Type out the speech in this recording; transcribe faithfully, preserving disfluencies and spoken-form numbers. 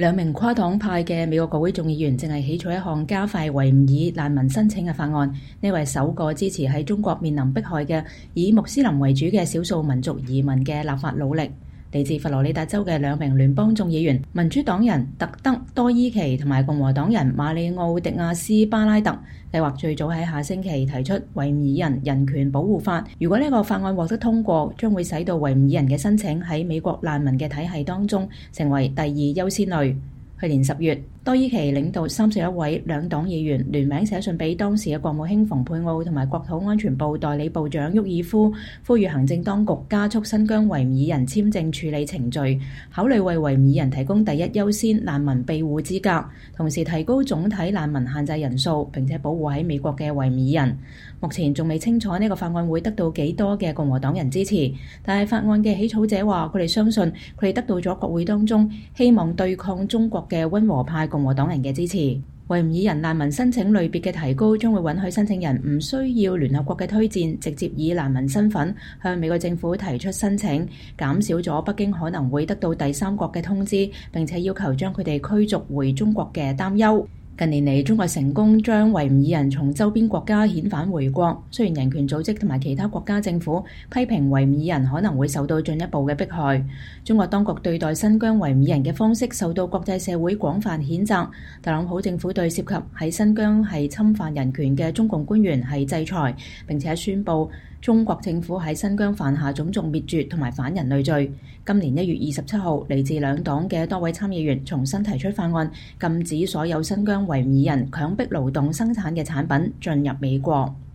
兩名跨黨派嘅美國國會眾議員正係起草一項加快維吾爾難民申請嘅法案，呢為首個支持喺中國面臨迫害嘅以穆斯林為主嘅少數民族移民嘅立法努力。嚟自佛羅里達州嘅兩名聯邦眾議員，民主黨人特德多伊奇同埋共和黨人馬里奧迪亞斯巴拉特，計劃最早喺下星期提出維吾爾人人權保護法。如果呢個法案獲得通過，將會使到維吾爾人嘅申請喺美國難民嘅體系當中成為第二優先類。去年十月，多伊奇領導三十一位兩黨議員聯名寫信俾當時嘅國務卿蓬佩奧同埋國土安全部代理部長沃爾夫，呼籲行政當局加速新疆維吾爾人簽證處理程序，考慮為維吾爾人提供第一優先難民庇護資格，同時提高總體難民限制人數，並且保護喺美國嘅維吾爾人。目前仲未清楚呢個法案會得到幾多嘅共和黨人支持，但係法案嘅起草者話，佢哋相信佢哋得到咗國會當中希望對抗中國嘅溫和派共和黨人嘅支持。維吾爾人難民申請類別嘅提高，將會允許申請人唔需要聯合國嘅推薦，直接以難民身份向美國政府提出申請，減少咗北京可能會得到第三國嘅通知，並且要求將佢哋驅逐回中國嘅擔憂。近年嚟，中國成功將維吾爾人從周邊國家遣返回國，雖然人權組織同埋其他國家政府批評維吾爾人可能會受到進一步嘅迫害。中國當局對待新疆維吾爾人嘅方式受到國際社會廣泛譴責。特朗普政府對涉及喺新疆係侵犯人權嘅中共官員係制裁，並且宣布中國政府喺新疆犯下種族滅絕同埋反人類罪。今年一月二十七號，嚟自兩黨嘅多位參議員重新提出法案，禁止所有新疆維吾爾人強迫勞動生產嘅產品進入美國。